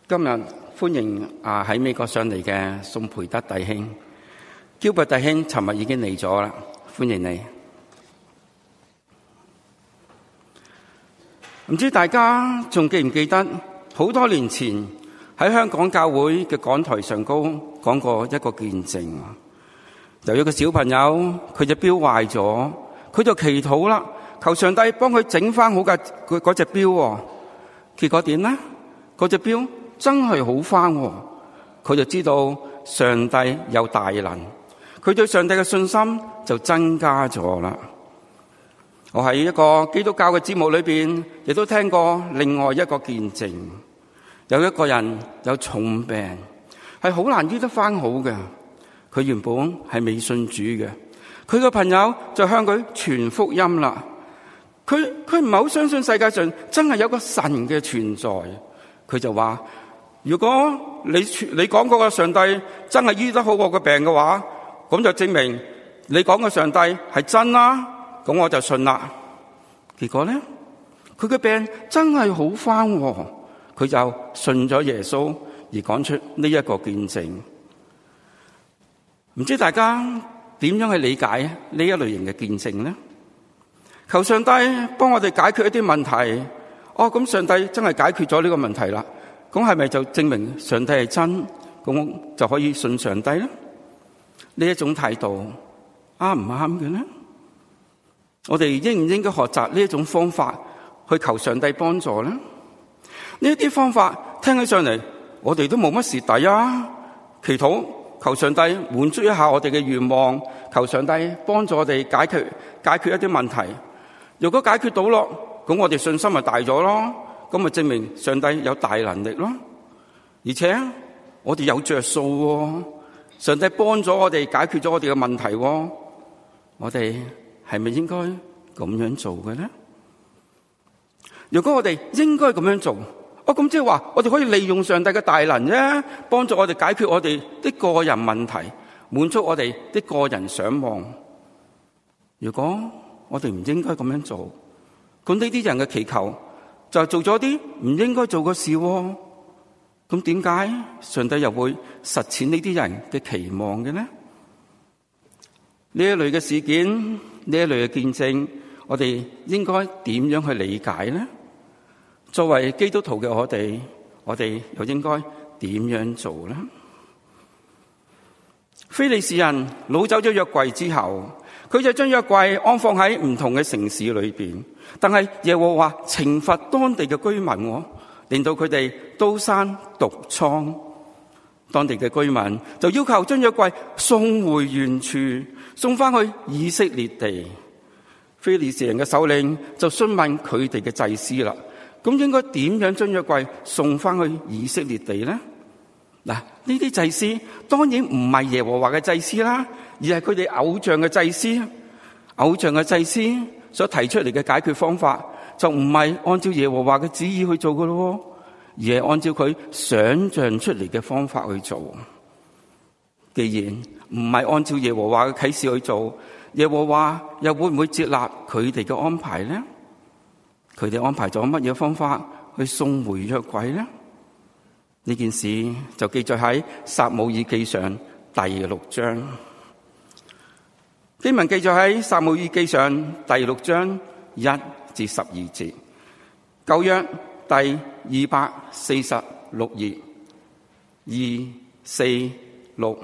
今日歡迎喺美國上嚟嘅宋培德弟兄，焦伯弟兄尋日已經嚟咗啦，歡迎你。唔知大家仲記唔記得好多年前喺香港教會嘅講台上高講過一個見證，有一個小朋友佢隻錶壞咗，佢就祈禱啦，求上帝幫佢整翻好嗰隻錶。結果點呢？嗰隻錶真係好翻，佢就知道上帝有大能，佢對上帝嘅信心就增加咗啦。我喺一個基督教嘅節目裏邊，亦都聽過另外一個見證，有一個人有重病，係好難醫得翻好嘅。佢原本係未信主嘅，佢個朋友就向佢傳福音啦。佢唔係好相信世界上真係有個神嘅存在，佢就話：如果你講嗰個上帝真係醫得好我個病嘅話，咁就證明你講嘅上帝係真啦，咁我就信啦。結果呢，佢嘅病真係好翻，佢就信咗耶穌，而講出呢一個見證。唔知大家點樣去理解呢一類型嘅見證呢？求上帝幫我哋解決一啲問題，咁上帝真係解決咗呢個問題啦，咁係咪就證明上帝係真，咁就可以信上帝呢？呢一種態度啱唔啱嘅呢？我哋應唔應該學習呢一種方法去求上帝幫助呢？呢一啲方法聽起上嚟，我哋都冇乜蝕底啊！祈禱求上帝滿足一下我哋嘅願望，求上帝幫助我哋解決一啲問題。如果解決到咯，咁我哋信心咪大咗咯，咁咪證明上帝有大能力咯。而且我哋有着數，上帝幫咗我哋解決咗我哋嘅問題，我哋係咪應該咁樣做嘅呢？如果我哋應該咁樣做，咁即係話我哋可以利用上帝嘅大能啫，幫助我哋解決我哋啲個人問題，滿足我哋啲個人想望。如果我哋唔應該咁樣做，咁呢啲人嘅祈求就係做咗啲唔應該做嘅事。咁點解上帝又會實踐呢啲人嘅期望嘅呢？呢一類嘅事件，呢一類嘅見證，我哋應該點樣去理解呢？作為基督徒嘅我哋又應該點樣做呢？非利士人擄走咗約櫃之後，佢就將約櫃安放喺唔同嘅城市裏邊，但係耶和華懲罰當地嘅居民，令到佢哋刀山毒瘡。當地嘅居民就要求將約櫃送回原處，送翻去以色列地。非利士人嘅首領就詢問佢哋嘅祭司啦，咁應該點樣將約櫃送翻去以色列地呢？嗱，呢啲祭司當然唔係耶和華嘅祭司啦，而係佢哋偶像嘅祭司。偶像嘅祭司所提出嚟嘅解決方法，就唔係按照耶和華嘅旨意去做嘅咯，而係按照佢想象出嚟嘅方法去做。既然唔係按照耶和華嘅啟示去做，耶和華又會唔會接納佢哋嘅安排呢？佢哋安排咗乜嘢方法去送回約櫃呢？呢件事就記載喺撒母耳記上第6章。經文記載喺撒母耳記上第6章1至12節。舊約第246頁246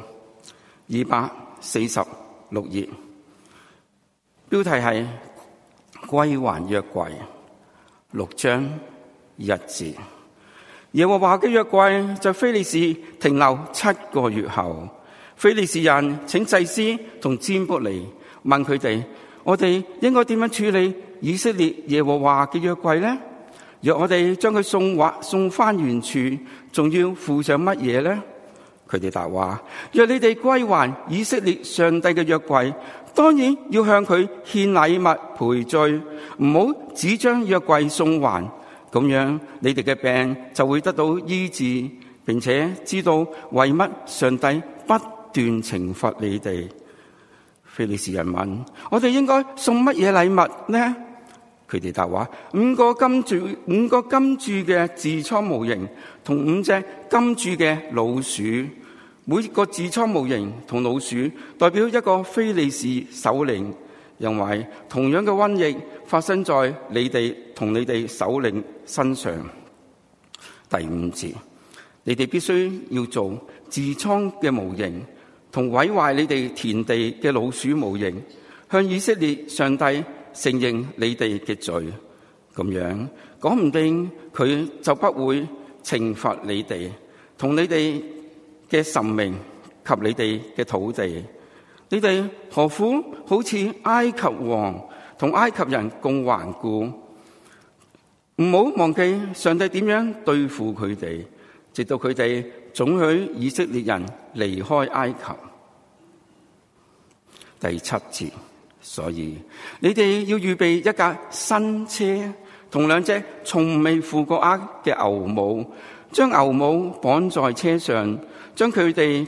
246頁，標題係歸還約櫃，6章1節。耶和華嘅約櫃在非利士停留7個月後，非利士人請祭司同占卜嚟問佢哋：我哋應該點樣處理以色列耶和華嘅約櫃呢？若我哋將佢送翻原處，仲要付上乜嘢呢？佢哋答話：若你哋歸還以色列上帝嘅約櫃，當然要向佢獻禮物賠罪，唔好只將約櫃送還。咁樣你哋嘅病就會得到醫治，並且知道為乜上帝不斷懲罰你哋。非利士人問：我哋應該送乜嘢禮物呢？ 佢哋答話：5個金鑄嘅痔瘡模型同5隻金鑄嘅老鼠，每個痔瘡模型同老鼠代表一個非利士首領，因為同樣嘅瘟疫發生在你哋同你哋首領身上。第5節，你哋必須要做痔瘡嘅模型同毀壞你哋田地嘅老鼠模型，向以色列上帝承認你哋嘅罪，咁樣講唔定佢就不會懲罰你哋同你哋嘅神明及你哋嘅土地。你哋何苦好似埃及王同埃及人共頑固？唔好忘記上帝點樣對付佢哋，直到佢哋准許以色列人離開埃及。第7節，所以你哋要預備一架新車同2隻從未負過軛嘅牛母，將牛母綁在車上，將佢哋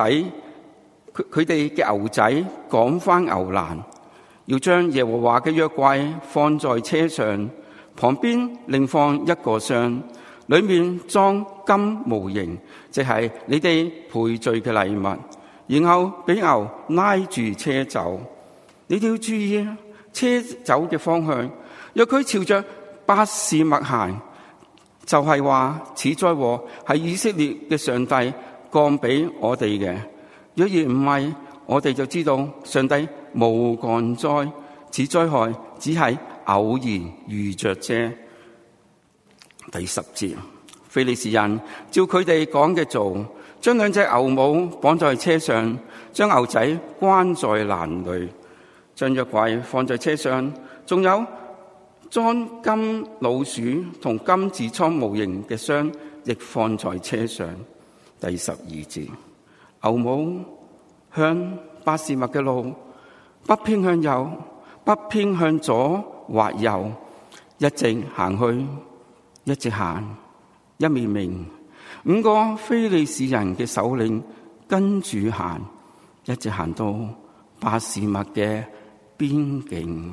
嘅牛仔趕返牛欄，要將耶和華嘅約櫃放在車上，旁邊另放一個箱，裏面裝金模型，即係你哋賠罪嘅禮物，然後俾牛拉住車走。你哋要注意車走嘅方向，若佢朝着伯示麥行，就係話此災禍係以色列嘅上帝降俾我哋嘅。若然唔係，我哋就知道上帝冇降災，此災害只係偶然遇着啫。第10節，非利士人照佢哋講嘅做，將2隻牛母綁在車上，將牛仔關在欄裏，將約櫃放在車上，仲有裝金老鼠同金痔瘡模型嘅箱亦放在車上。第12節，牛母向伯示麥嘅路，不偏向右，不偏向左或右，一直行去，一直行，一面明。5個非利士人嘅首領跟住行，一直行到伯示麥嘅邊境。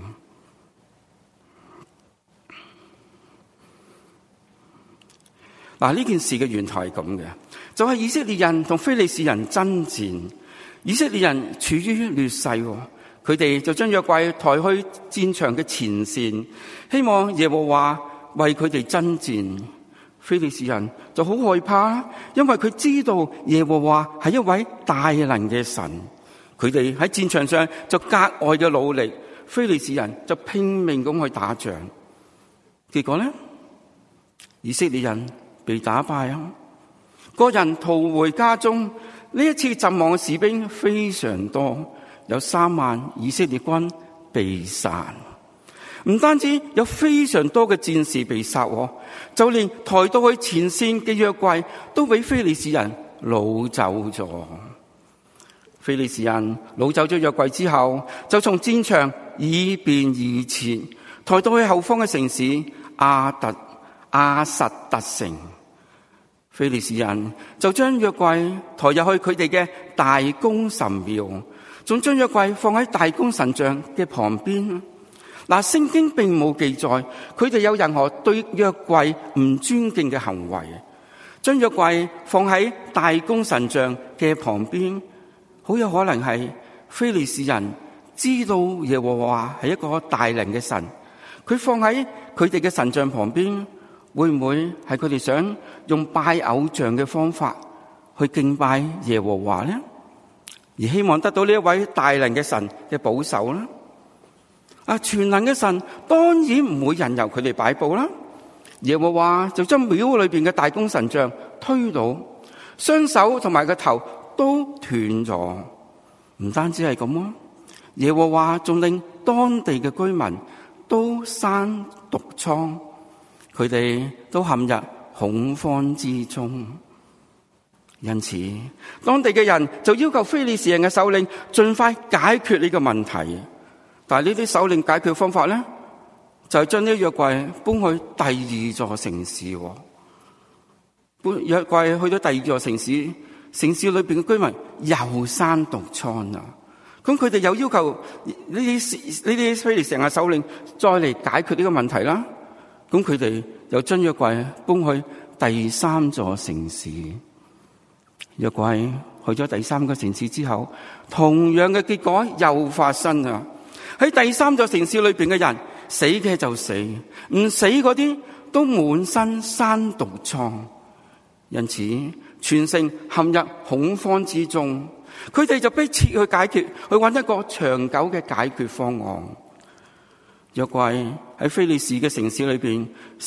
嗱，呢件事嘅源頭係咁嘅，就係以色列人同非利士人爭戰，以色列人處於劣勢，佢哋就將約櫃抬去戰場嘅前線，希望耶和華為佢哋爭戰。非利士人就好害怕，因為佢知道耶和華係一位大能嘅神，佢哋喺戰場上就格外嘅努力，非利士人就拼命咁去打仗。結果呢，以色列人被打敗，個人逃回家中。呢一次陣亡嘅士兵非常多，有3萬以色列軍被殺。唔單止有非常多嘅戰士被殺，就連抬到去前線嘅約櫃都俾非利士人擄走咗。非利士人擄走咗約櫃之後，就從戰場以便以撤，抬到去後方嘅城市亞實突城。非利士人就將約櫃抬入去佢哋嘅大公神廟，仲將約櫃放喺大公神像嘅旁邊。嗱，聖經並冇記載佢哋有任何對約櫃唔尊敬嘅行為。將約櫃放喺大公神像嘅旁邊，好有可能係非利士人知道耶和華係一個大能嘅神，佢放喺佢哋嘅神像旁邊，會唔會係佢哋想用拜偶像嘅方法去敬拜耶和華呢？而希望得到呢一位大能嘅神嘅保守呢？全能嘅神當然唔會任由佢哋擺布啦。耶和華就將廟裏邊嘅大公神像推倒，雙手同埋個頭都斷咗。唔單止係咁啊，耶和華仲令當地嘅居民都生毒瘡，佢哋都陷入恐慌之中。因此，當地嘅人就要求非利士人嘅首領盡快解決呢個問題。但係呢啲首領解決方法咧，就係將呢約櫃搬去第2座城市。搬約櫃去到第2座城市，城市裏邊嘅居民又生毒瘡啦。 咁佢哋有要求呢啲非利士人嘅首領再嚟解決呢個問題啦。咁佢哋又將約櫃搬去第三座城市。約櫃去咗第三個城市之後，同樣嘅結果又發生啊！喺第三座城市裏邊嘅人，死嘅就死，唔死嗰啲都滿身生毒瘡，因此全城陷入恐慌之中。佢哋就迫切去解決，去揾一個長久嘅解決方案。約櫃喺非利士嘅城市裏邊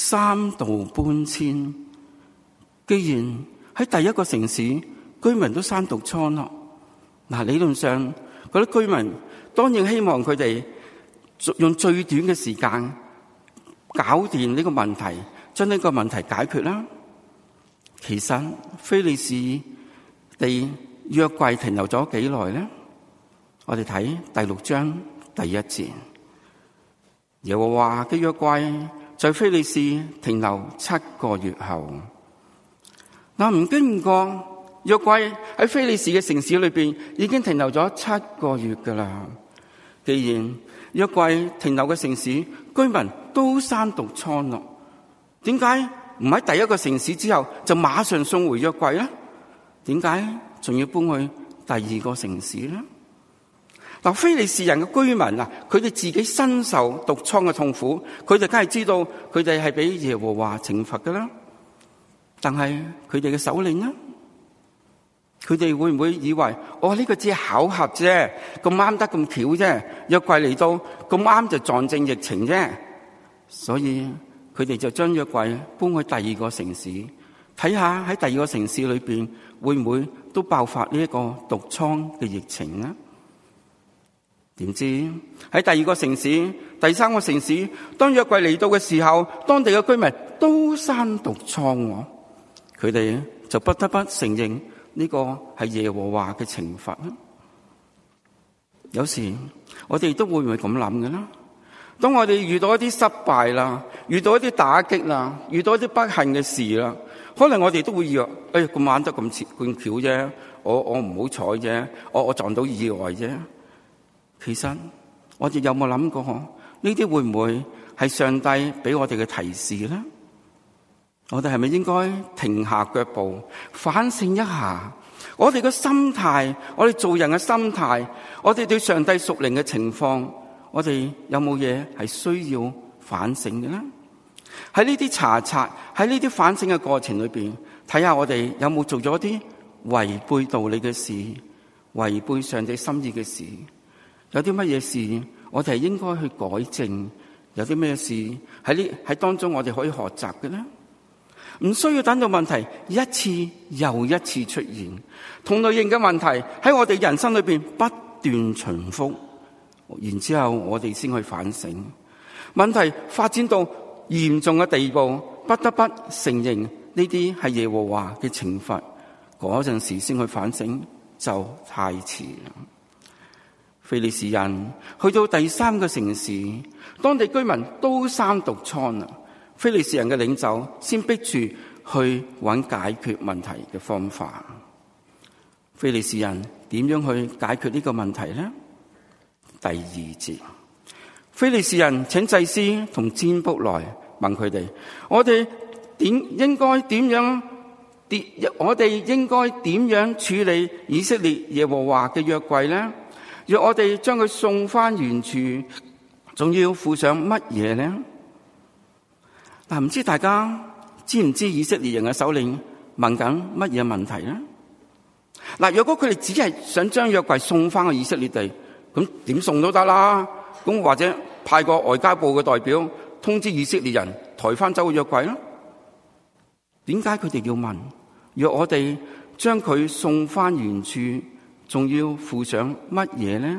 3度搬遷，既然喺第一個城市居民都生毒瘡咯，嗱，理論上嗰啲居民當然希望佢哋用最短嘅時間搞掂呢個問題，將呢個問題解決啦。其實非利士地約櫃停留咗幾耐呢？我哋睇第6章第1節，耶和華嘅約櫃在非利士停留7個月後。嗱，唔經唔覺，約櫃喺非利士嘅城市裏邊已經停留咗7個月噶啦。既然約櫃停留嘅城市居民都生毒瘡咯，點解唔喺第一個城市之後就馬上送回約櫃呢？點解仲要搬去第二個城市呢？嗱，非利士人嘅居民啊，佢哋自己身受毒瘡嘅痛苦，佢哋梗係知道佢哋係俾耶和華懲罰噶啦。但係佢哋嘅首領呢？佢哋會唔會以為呢個只係巧合啫，咁啱得咁巧啫？約櫃嚟到咁啱就撞正疫情啫，所以佢哋就將約櫃搬去第二個城市，睇下喺第二個城市裏邊會唔會都爆發呢一個毒瘡嘅疫情呢？點知喺第二個城市、第三個城市，當約櫃嚟到嘅時候，當地嘅居民都生毒瘡，佢哋就不得不承認呢個係耶和華嘅懲罰。有時我哋都會唔會咁諗嘅啦？當我哋遇到一啲失敗啦，遇到一啲打擊啦，遇到一啲不幸嘅事啦，可能我哋都會以為咁啱得咁巧啫，我唔好彩啫，我撞到意外啫。其實我哋有冇諗過呢啲會唔會係上帝俾我哋嘅提示呢？我哋係咪應該停下腳步，反省一下我哋嘅心態，我哋做人嘅心態，我哋對上帝屬靈嘅情況，我哋有冇嘢係需要反省嘅呢？喺呢啲查察，喺呢啲反省嘅過程裏邊，睇下我哋有冇做咗啲違背道理嘅事，違背上帝心意嘅事。有啲乜嘢事我哋係應該去改正？有啲咩事喺當中我哋可以學習嘅呢？唔需要等到問題一次又一次出現，同類型嘅問題喺我哋人生裏邊不斷重複，然之後我哋先去反省。問題發展到嚴重嘅地步，不得不承認呢啲係耶和華嘅懲罰，嗰陣時先去反省就太遲啦。非利士人去到第三個城市，當地居民都生毒瘡啦。非利士人嘅領袖先逼住去揾解決問題嘅方法。非利士人點樣去解決呢個問題呢？第2節，非利士人請祭司同占卜來問佢哋：我哋應該點樣處理以色列耶和華嘅約櫃呢？若我哋將佢送翻原處，仲要付上乜嘢呢？嗱，唔知大家知唔知以色列人嘅首領問緊乜嘢問題呢？嗱，如果佢哋只係想將約櫃送翻去以色列地，咁點送都得啦。咁或者派個外交部嘅代表通知以色列人抬翻走個約櫃啦。點解佢哋要問？若我哋將佢送翻原處，仲要付上乜嘢呢？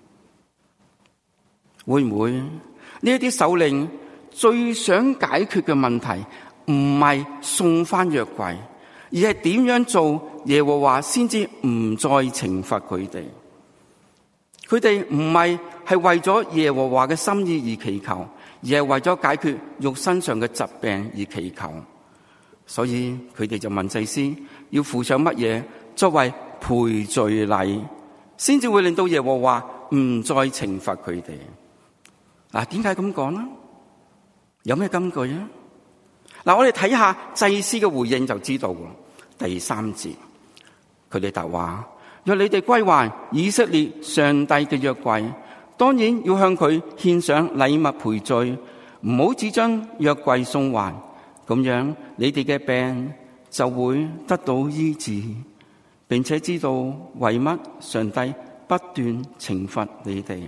會唔會呢一啲首領最想解決嘅問題唔係送翻約櫃，而係點樣做耶和華先至唔再懲罰佢哋？佢哋唔係為咗耶和華嘅心意而祈求，而係為咗解決肉身上嘅疾病而祈求。所以佢哋就問祭司要付上乜嘢作為賠罪禮， 先至會令到耶和華唔再懲罰佢哋。嗱，點解咁講呢？有咩根據啊？嗱，我哋睇下祭司嘅回應就知道。第3節，佢哋答話：若你哋歸還以色列上帝嘅約櫃，當然要向佢獻上禮物賠罪，唔好只將約櫃送還，咁樣你哋嘅病就會得到醫治，並且知道為乜上帝不斷懲罰你哋。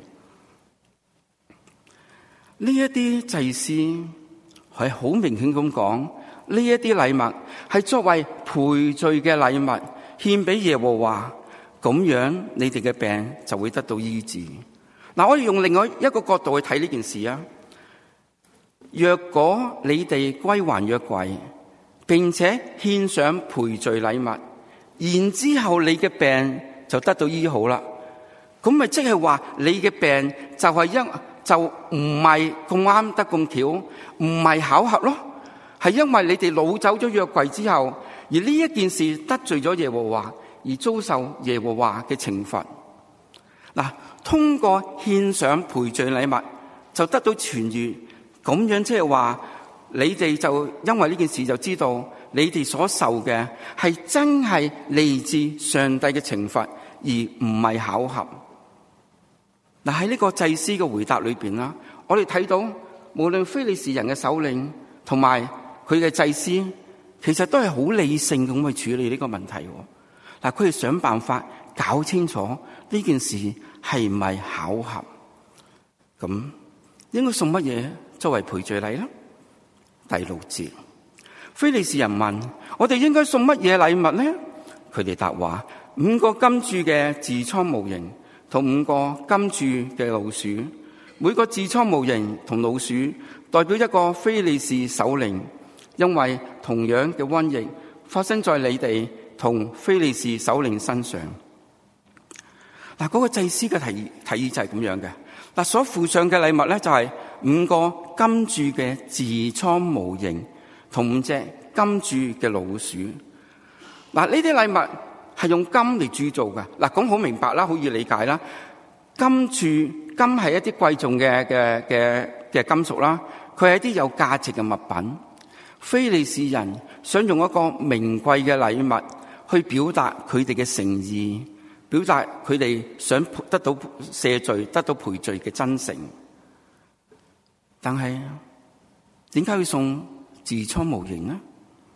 呢一啲祭司係好明顯咁講，呢一啲禮物係作為賠罪嘅禮物獻俾耶和華，咁樣你哋嘅病就會得到醫治。嗱，我哋用另外一個角度去睇呢件事啊。若果你哋歸還約櫃，並且獻上賠罪禮物，然之後你嘅病就得到醫好啦，咁咪即係話你嘅病就唔係咁啱得咁巧，唔係巧合咯，係因為你哋擄走咗約櫃之後，而呢一件事得罪咗耶和華，而遭受耶和華嘅懲罰。嗱，通過獻上賠罪禮物就得到痊癒，咁樣即係話你哋就因為呢件事就知道你哋所受嘅係真係嚟自上帝嘅懲罰，而唔係巧合。嗱，喺呢個祭司嘅回答裏邊啦，我哋睇到無論非利士人嘅首領同埋佢嘅祭司，其實都係好理性咁去處理呢個問題。嗱，佢哋想辦法搞清楚呢件事係唔係巧合，咁應該送乜嘢作為賠罪禮呢？第6節，非利士人問：我哋應該送乜嘢禮物呢？佢哋答話：5個金鑄嘅痔瘡模型同5個金鑄嘅老鼠，每個痔瘡模型同老鼠代表一個非利士首領，因為同樣嘅瘟疫發生在你哋同非利士首領身上。嗱，嗰個祭司嘅提議就係咁樣嘅。嗱，所附上嘅禮物咧就係5個金鑄嘅痔瘡模型同5隻金鑄嘅老鼠。嗱，呢啲禮物係用金嚟鑄造嘅。嗱，咁好明白啦，好易理解啦。金係一啲貴重嘅金屬啦，佢係一啲有價值嘅物品。非利士人想用一個名貴嘅禮物去表達佢哋嘅誠意，表達佢哋想得到赦罪、得到賠罪嘅真誠。但係點解要送痔瘡模型呢？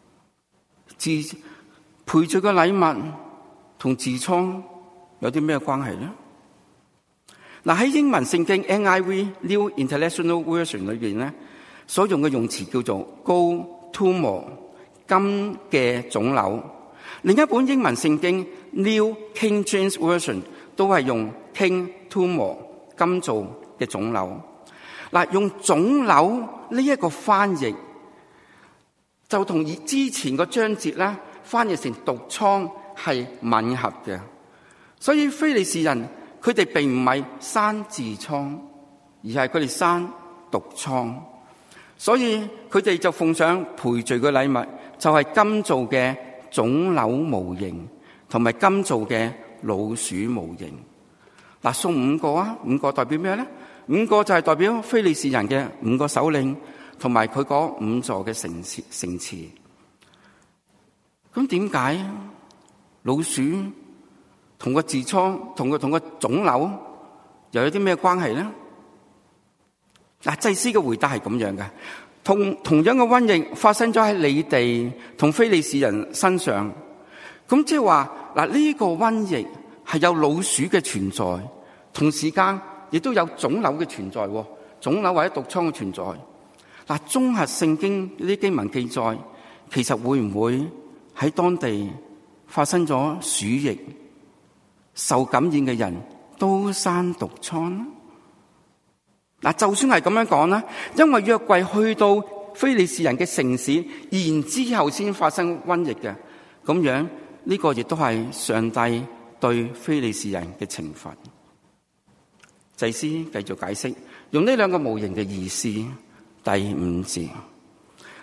賠罪嘅禮物同痔瘡有啲咩關係呢？嗱，喺英文聖經 NIV New International Version 裏邊咧，所用嘅用詞叫做 gold tumor 金嘅腫瘤。另一本英文聖經 New King James Version 都係用 king tumor 金做嘅腫瘤。嗱，用腫瘤呢一個翻譯就同之前個章節咧翻譯成毒瘡係吻合嘅。所以非利士人佢哋並唔係生痔瘡，而係佢哋生毒瘡。所以佢哋就奉上賠罪嘅禮物，就係金做嘅腫瘤模型同埋金做嘅老鼠模型。嗱，送5個啊，5個代表咩咧？5個就係代表非利士人嘅5個首領同埋佢嗰5座嘅城池。咁點解老鼠同個痔瘡同個腫瘤又有啲咩關係咧？嗱，祭司嘅回答係咁樣嘅，同樣嘅瘟疫發生咗喺你哋同非利士人身上，咁即係話嗱，呢個瘟疫係有老鼠嘅存在，同時間亦都有腫瘤嘅存在，腫瘤或者毒瘡嘅存在。嗱，綜合聖經呢啲經文記載，其實會唔會喺當地發生咗鼠疫，受感染嘅人都生毒瘡呢？嗱，就算係咁樣講啦，因為約櫃去到非利士人嘅城市，然之後先發生瘟疫嘅，咁樣呢個亦都係上帝對非利士人嘅懲罰。祭司繼續解釋，用呢2個模型嘅意思。第5節，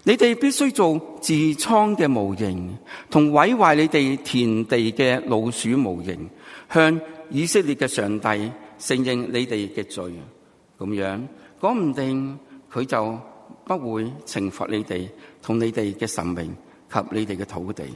你哋必須做痔瘡嘅模型，同毀壞你哋田地嘅老鼠模型，向以色列嘅上帝承認你哋嘅罪。咁樣講唔定佢就不會懲罰你哋同你哋嘅神明及你哋嘅土地。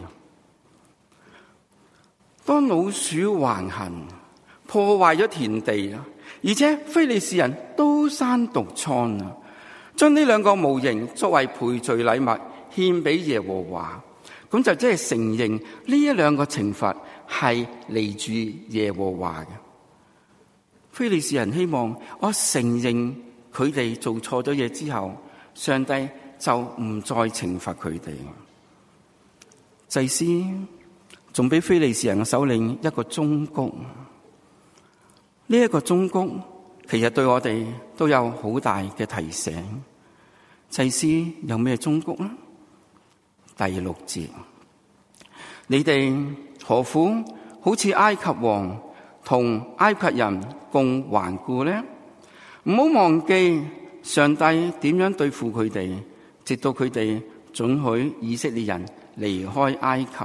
當老鼠橫行，破壞咗田地，而且非利士人都生毒瘡，將呢兩個模型作為賠罪禮物獻俾耶和華，咁就即係承認呢一兩個懲罰係嚟自耶和華嘅。非利士人希望我承認佢哋做錯咗嘢之後，上帝就唔再懲罰佢哋。祭司仲俾非利士人嘅首領一個忠告，呢一個忠告其實對我哋都有好大嘅提醒。祭司有咩忠告呢？第6節，你哋何苦好似埃及王同埃及人共頑固呢？唔好忘記上帝點樣對付佢哋，直到佢哋准許以色列人離開埃及。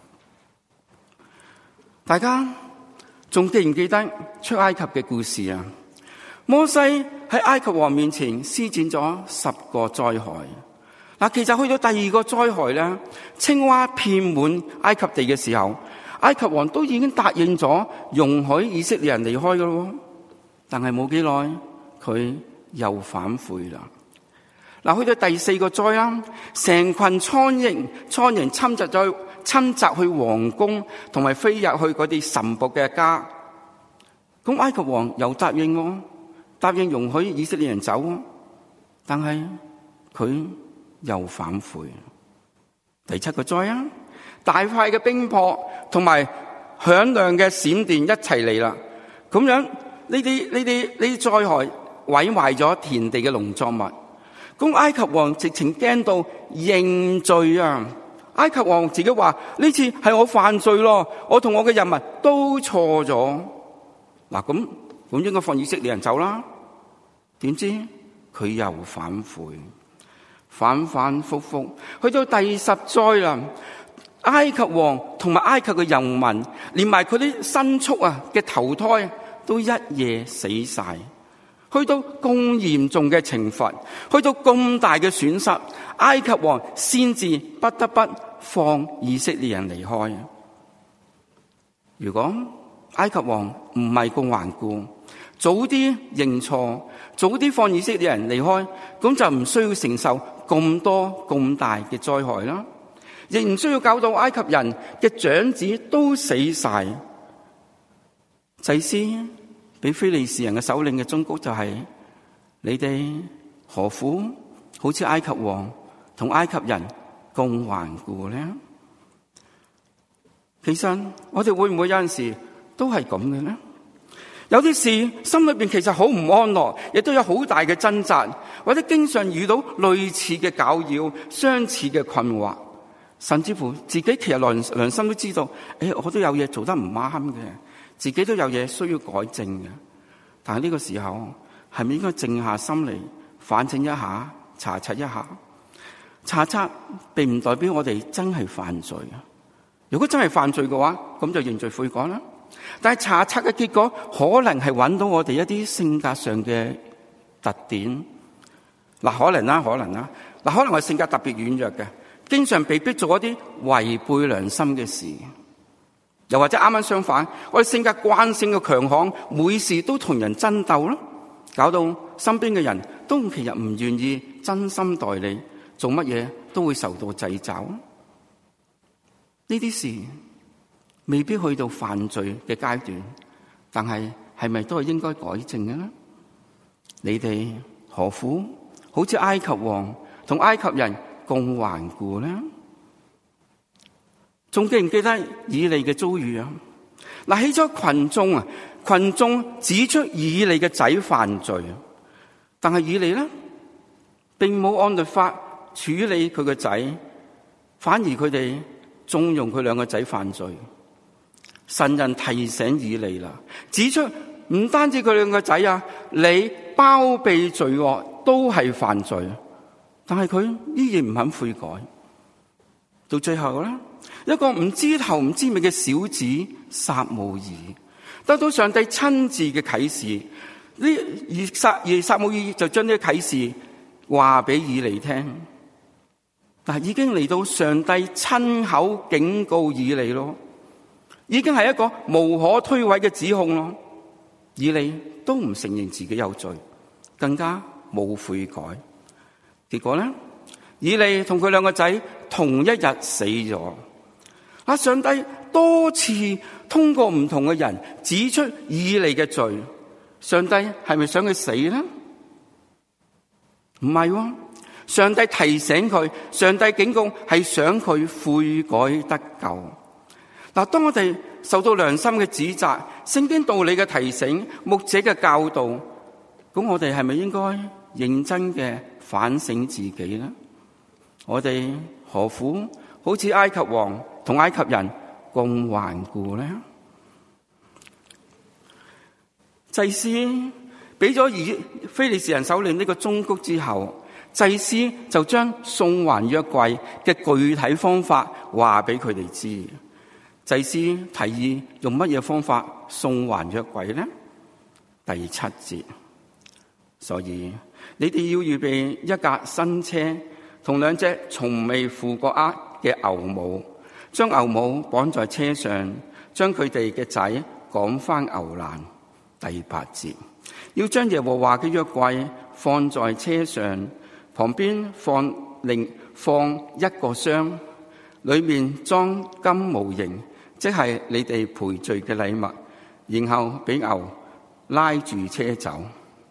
大家仲記唔記得出埃及嘅故事啊？摩西喺埃及王面前施展咗10個災害。嗱，其實去到第2個災害咧，青蛙遍滿埃及地嘅時候，埃及王都已經答應咗容許以色列人離開噶咯。但係冇幾耐，佢又反悔啦。嗱，去到第4個災啦，成群蒼蠅侵襲去皇宮，同埋飛入去嗰啲神僕嘅家。咁埃及王又答應容許以色列人走，但係佢又反悔。第7個災啊，大塊嘅冰雹同埋響亮嘅閃電一齊嚟啦。咁樣呢啲災害毀壞咗田地嘅農作物。咁埃及王直情驚到認罪啊！埃及王自己話：呢次係我犯罪咯，我同我嘅人民都錯咗。嗱，咁應該放以色列人走啦。點知佢又反悔，反反复复，去到第10災啦。埃及王同埋埃及嘅人民，連埋佢啲牲畜啊嘅頭胎都一夜死晒。去到咁嚴重嘅懲罰，去到咁大嘅損失，埃及王先至不得不放以色列人離開。如果埃及王唔係咁頑固，早啲認錯，早啲放以色列人離開，咁就唔需要承受咁多咁大嘅災害啦，亦唔需要搞到埃及人嘅長子都死晒。祭司俾非利士人嘅首領嘅忠告就係：你哋何苦好似埃及王同埃及人咁頑固呢？其實我哋會唔會有陣時都係咁嘅呢？有啲事心裏邊其實好唔安樂，亦都有好大嘅掙扎，或者經常遇到類似嘅攪擾、相似嘅困惑，甚至乎自己其實良心都知道，我都有嘢做得唔啱嘅，自己都有嘢需要改正嘅。但係呢個時候係咪應該靜下心嚟反省一下、查察一下？查察並唔代表我哋真係犯罪啊！如果真係犯罪嘅話，咁就認罪悔改啦。但係查察嘅結果可能係揾到我哋一啲性格上嘅特點。可能啦。可能係性格特別軟弱嘅，經常被逼做一啲違背良心嘅事。又或者啱啱相反，我哋性格慣性嘅強悍，每事都同人爭鬥咯，搞到身邊嘅人都其實唔願意真心待你，做乜嘢都會受到掣肘。呢啲事未必去到犯罪嘅階段，但係咪都係應該改正嘅呢？你哋何苦好似埃及王同埃及人咁頑固呢？仲記唔記得以利嘅遭遇啊？起咗群眾指出以利嘅仔犯罪，但係以利呢並冇按律法處理佢嘅仔，反而佢哋縱容佢兩個仔犯罪。神人提醒以利啦，指出唔單止佢兩個仔啊，你包庇罪惡都係犯罪。 但係佢依然唔肯悔改。到最後咧，一個唔知頭唔知尾嘅小子撒母耳得到上帝親自嘅啟示，而撒母耳就將呢個啟示話俾以利聽。但係已經嚟到上帝親口警告以利咯，已經係一個無可推諉嘅指控咯。以利都唔承認自己有罪，更加冇悔改。結果咧，以利同佢兩個仔同一日死咗。上帝多次通過唔同嘅人指出以利嘅罪，上帝係咪想佢死呢？唔係喎，上帝提醒佢，上帝警告係想佢悔改得救。當我哋受到良心嘅指責、聖經道理嘅提醒、牧者嘅教導，咁我哋係咪應該認真嘅反省自己呢？我哋何苦好似埃及王同埃及人咁頑固呢？祭司俾咗非利士人手裏呢個忠告之後，祭司就將送還約櫃嘅具體方法話俾佢哋知。祭司提議用乜嘢方法送還約櫃呢？第7節，所以你哋要預備一架新車同2隻從未付過軛嘅牛母，將牛母綁在車上，將佢哋嘅仔趕返牛欄。第8節，要將耶和華嘅約櫃放在車上，旁邊放一個箱，裏面裝金模型，即係你哋賠罪嘅禮物，然後俾牛拉住車走。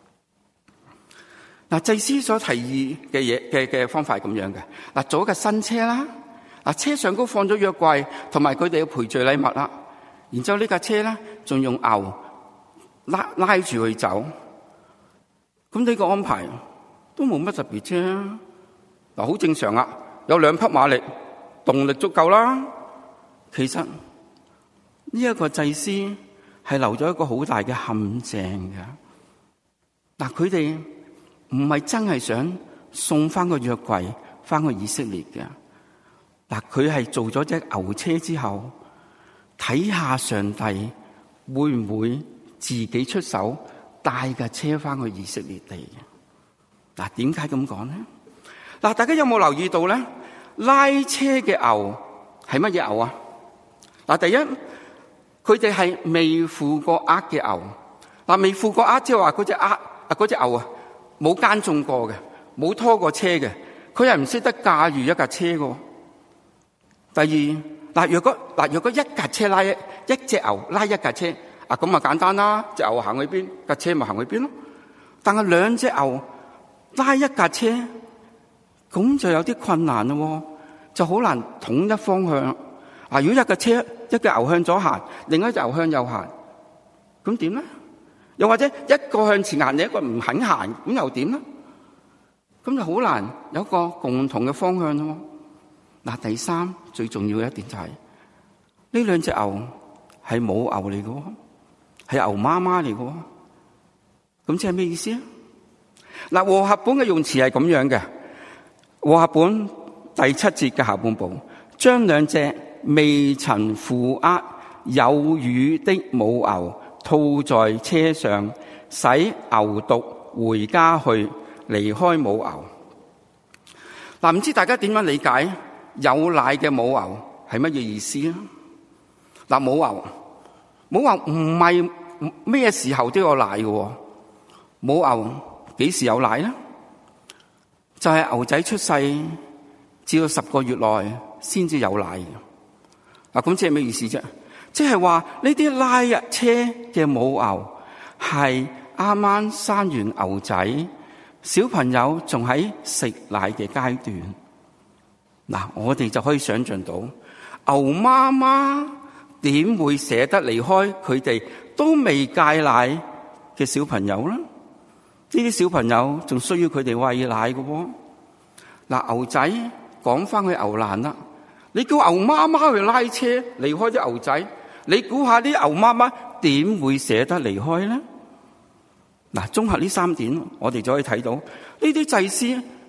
祭司所提議嘅方法係咁樣嘅。做一個新車啦，車上高放咗約櫃同埋佢哋嘅賠罪禮物啦，然之後呢架車咧仲用牛拉住佢走。咁呢個安排都冇乜特別啫。好正常啊，有2匹馬力，動力足夠啦。其實呢一個祭司係留咗一個好大嘅陷阱嘅。佢哋唔係真係想送翻個約櫃翻去以色列嘅。佢係做咗隻牛車之後，睇下上帝會唔會自己出手帶架車翻去以色列地嘅。點解咁講呢？大家有冇留意到咧？拉車嘅牛係乜嘢牛啊？第一，佢哋係未付過軛嘅牛。未付過軛即係話嗰隻牛啊，冇耕種過嘅，冇拖過車嘅，佢係唔識得駕馭一架車嘅。第二，若果一架車拉一隻牛拉一架車，咁啊簡單啦，隻牛行去邊，架車咪行去邊咯。但係2隻牛拉一架車，咁就有啲困難咯，就好難統一方向。如果一架車一個牛向左行，另一隻牛向右行，咁點咧？又或者一個向前行，另一個唔肯行，咁又點咧？咁就好難有一個共同嘅方向咯。第三，最重要嘅一點就係呢2隻牛係母牛嚟嘅，係牛媽媽嚟嘅。咁即係咩意思啊？和合本嘅用詞係咁樣嘅。和合本第7節嘅下半部，將2隻未曾付軛有乳的母牛套在車上，使牛犢回家去，離開母牛。唔知大家點樣理解有奶嘅母牛係乜嘢意思啊？母牛唔係咩時候都有奶嘅。母牛幾時有奶呢？就係牛仔出世至到10個月內先至有奶嘅。咁即係咩意思啫？即係話呢啲拉入車嘅母牛係啱啱生完牛仔，小朋友仲喺食奶嘅階段。我哋就可以想象到牛媽媽點會捨得離開佢哋都未戒奶嘅小朋友呢？呢啲小朋友仲需要佢哋餵奶嘅。牛仔趕翻去牛欄啦，你叫牛媽媽去拉車離開啲牛仔，你估下啲牛媽媽點會捨得離開呢？綜合呢3點，我哋就可以睇到呢啲祭司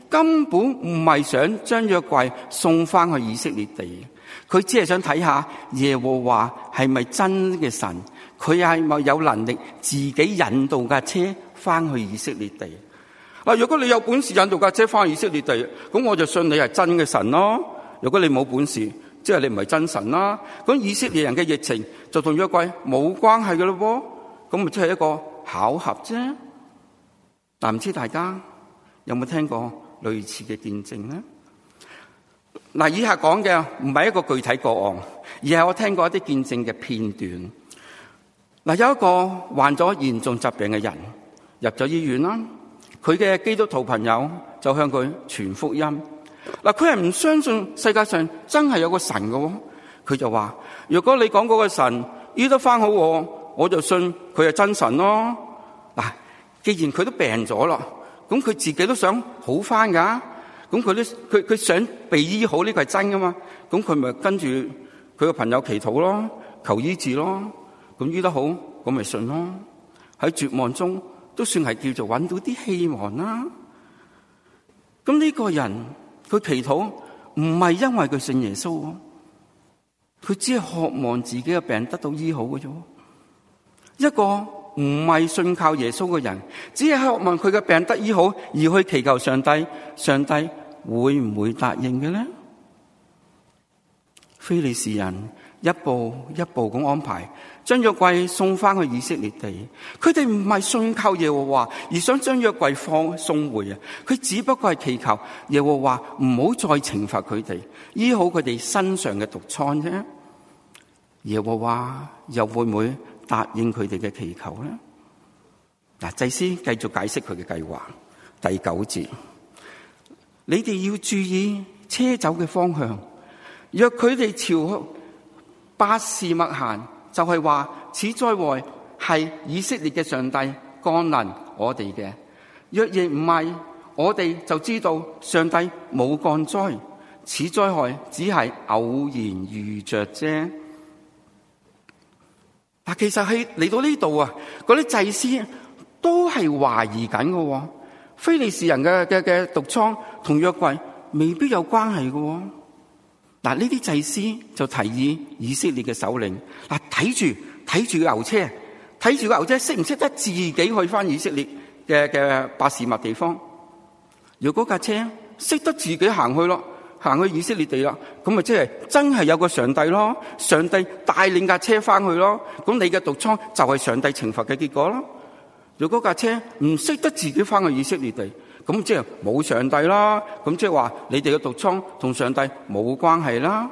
根本唔係想將約櫃送翻去以色列地，佢只係想睇下耶和華係咪真嘅神，佢係咪有能力自己引導架車翻去以色列地。嗱，如果你有本事引導架車翻去以色列地，咁我就信你係真嘅神咯。如果你冇本事，即係你唔係真神啦。咁以色列人嘅疫情就同約櫃冇關係嘅咯，咁咪即係一個巧合啫。但唔知大家有冇聽過類似嘅見證呢？嗱，以下講嘅唔係一個具體個案，而係我聽過一啲見證嘅片段。嗱，有一個患咗嚴重疾病嘅人入咗醫院啦，佢嘅基督徒朋友就向佢傳福音。嗱，佢係唔相信世界上真係有個神嘅，佢就話：如果你講嗰個神醫得翻好我就信佢係真神咯。嗱，既然佢都病咗啦，咁佢自己都想好翻噶，咁佢想被醫好，呢個係真噶嘛？咁佢咪跟住佢個朋友祈禱咯，求醫治咯，咁醫得好，咁咪信咯。喺絕望中都算係叫做揾到啲希望啦。咁呢個人佢祈禱唔係因為佢信耶穌，佢只係渴望自己嘅病得到醫好嘅啫。一個唔係信靠耶穌嘅人，只係渴望佢嘅病得醫好，而去祈求上帝，上帝會唔會答應嘅呢？非利士人一步一步咁安排，將約櫃送翻去以色列地。佢哋唔係信靠耶和華，而想將約櫃送回啊！佢只不過係祈求耶和華唔好再懲罰佢哋，醫好佢哋身上嘅毒瘡啫。耶和華又會唔會答應佢哋嘅祈求呢？嗱，祭司繼續解釋佢嘅計劃。第9節，你哋要注意車走嘅方向，若佢哋朝伯示麥行，就係話此災禍係以色列嘅上帝降臨我哋嘅；若亦唔係，我哋就知道上帝冇降災，此災害只係偶然遇着啫。嗱，其實係嚟到呢度啊，嗰啲祭司都係懷疑緊嘅，非利士人嘅毒瘡同約櫃未必有關係嘅。嗱，呢啲祭司就提議以色列嘅首領，嗱，睇住牛車，睇住個牛車識唔識得自己去翻以色列嘅伯示麥地方？如果架車識得自己行去咯，行去以色列地啦，咁咪即係真係有個上帝咯，上帝帶領架車翻去咯，咁你嘅毒瘡就係上帝懲罰嘅結果咯。如果架車唔識得自己翻去以色列地，咁即係冇上帝啦，咁即係話你哋嘅毒瘡同上帝冇關係啦。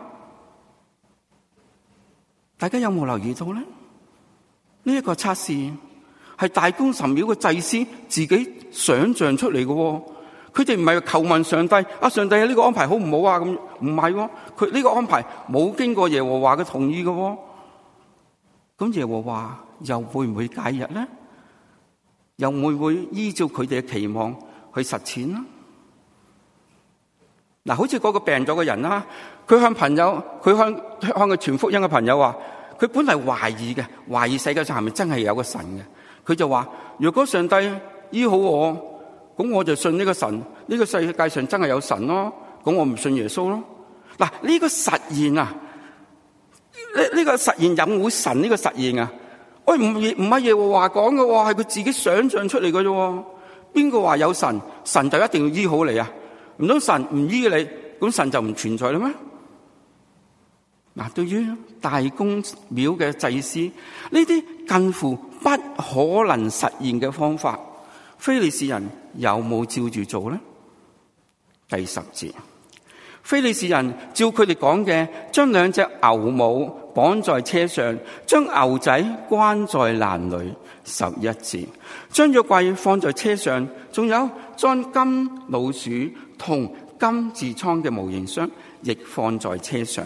大家有冇留意到咧？呢一個測試係大公神廟嘅祭司自己想象出嚟嘅。佢哋唔係求問上帝，上帝呢個安排好唔好啊？咁唔係，佢呢個安排冇經過耶和華嘅同意嘅。咁耶和華又會唔會介入咧？又會唔會依照佢哋嘅期望去實踐啦？嗱，好似嗰個病咗嘅人啦，佢向佢傳福音嘅朋友話，佢本嚟懷疑世界上係咪真係有個神嘅？佢就話：如果上帝醫好我，咁我就信呢個神，呢個世界上真係有神咯，咁我唔信耶穌咯。嗱，呢個實驗啊，呢個實驗有冇神呢個實驗啊？喂，唔係耶和華講嘅，係佢自己想象出嚟嘅啫。邊個話有神？神就一定要醫好你啊？唔通神唔醫你，咁神就唔存在啦咩？嗱，對於大公廟嘅祭司，呢啲近乎不可能實現嘅方法，非利士人有冇照住做呢？第10節，非利士人照佢哋講嘅，將2隻牛母綁在車上，將牛仔關在籃裏。11節，將約櫃放在車上，仲有裝金老鼠同金痔瘡嘅模型箱，亦放在車上。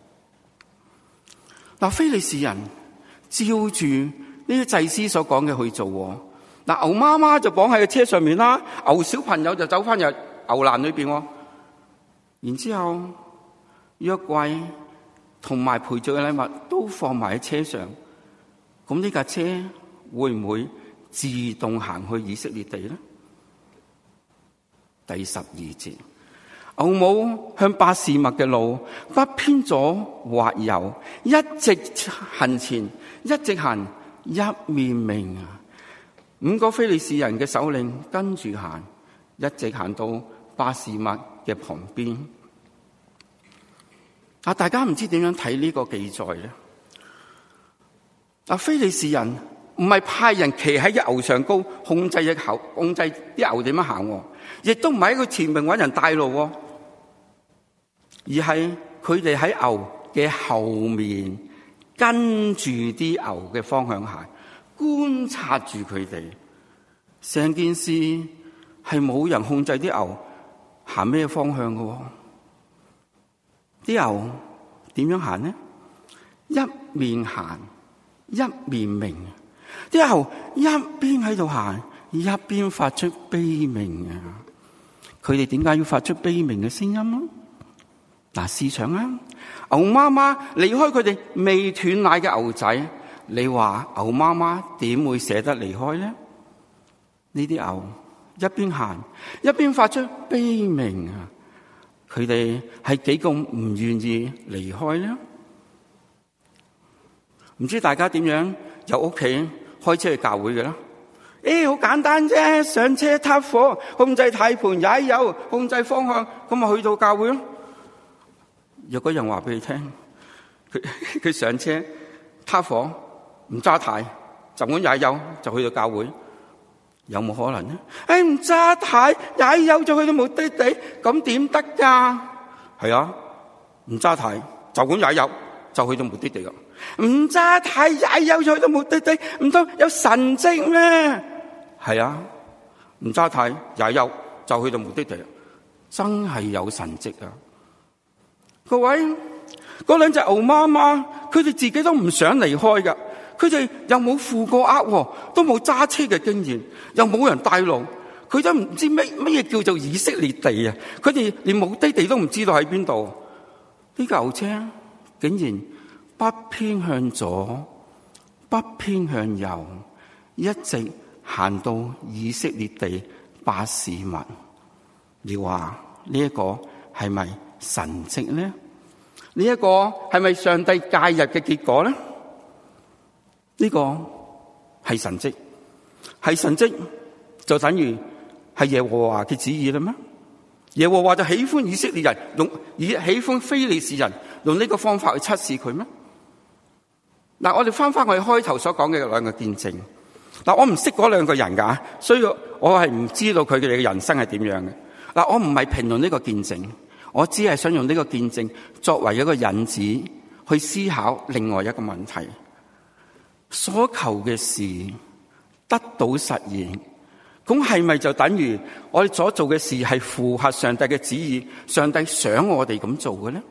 嗱，非利士人照住呢啲祭司所講嘅去做。嗱，牛媽媽就綁喺個車上面啦，牛小朋友就走翻入牛欄裏邊。然之後約櫃同埋陪住嘅禮物都放埋喺車上，咁呢架車會唔會自動行去以色列地呢？ 第12節，牛母向伯示麥嘅路不偏左或右，一直行前，一直行，一面命啊！5個非利士人嘅首領跟住行，一直行到伯示麥嘅旁邊。大家唔知點樣睇呢個記載咧？非利士人唔係派人騎喺隻牛上高控制隻牛，控制啲牛點樣行，亦都唔係喺佢前面搵人帶路，而係佢哋喺牛嘅後面跟住啲牛嘅方向行，觀察住佢哋。成件事係冇人控制啲牛行咩方向嘅。啲牛點樣行呢？一面行，一面鳴。啲牛一邊喺度行，一邊發出悲鳴啊！佢哋點解要發出悲鳴嘅聲音啊？試想啊，牛媽媽離開佢哋未斷奶嘅牛仔，你話牛媽媽點會捨得離開呢？呢啲牛一邊行，一邊發出悲鳴啊！佢哋係幾咁唔願意離開呢？唔知大家點樣由屋企開車去教會嘅啦？好簡單啫，上車撻火，控制軚盤，踩油，控制方向，咁咪去到教會咯。若果人話俾你聽，佢上車撻火，唔揸軚，就咁踩油就去到教會，有冇可能呢？唔揸軚踩油就去到目的地，咁點得噶？係啊，唔揸軚就咁踩油就去到目的地噶。唔揸軚踩油就去到目的地，唔通有神蹟咩？係啊，唔揸軚踩油就去到目的地，真係有神蹟啊！各位，嗰兩隻牛媽媽，佢哋自己都唔想離開噶，佢哋又冇負過軛，都冇揸車嘅經驗，又冇人帶路，佢都唔知乜嘢叫做以色列地啊！佢哋連目的地都唔知道喺邊度。呢架牛車竟然不偏向左，不偏向右，一直行到以色列地伯示麥。你話呢一個係咪神蹟呢？呢一個係咪上帝介入嘅結果呢？呢個係神蹟，係神蹟就等於係耶和華嘅旨意啦咩？耶和華就喜歡以色列人喜歡非利士人用呢個方法去測試佢咩？我哋翻我哋開頭所講嘅兩個見證。我唔識嗰兩個人噶，所以我係唔知道佢哋嘅人生係點樣嘅。我唔係評論呢個見證，我只係想用呢個見證作為一個引子去思考另外一個問題。所求嘅事得到實現，咁係咪就等於我哋所做嘅事係符合上帝嘅旨意？上帝想我哋咁做嘅呢？